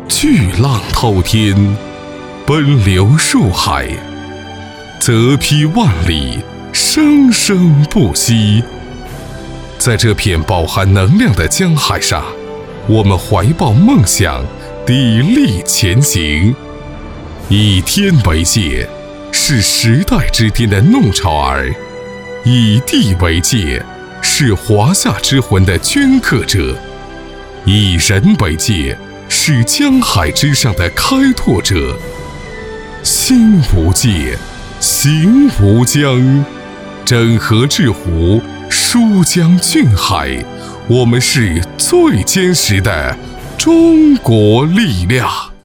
巨浪滔天，奔流入海，泽披万里，生生不息。在这片饱含能量的江海上，我们怀抱梦想，砥砺前行。以天为界，是时代之巅的弄潮儿；以地为界，是华夏之魂的镌刻者；以人为界，是江海之上的开拓者。心无界，行无疆，整河治湖，疏江峻海，我们是最坚实的中国力量。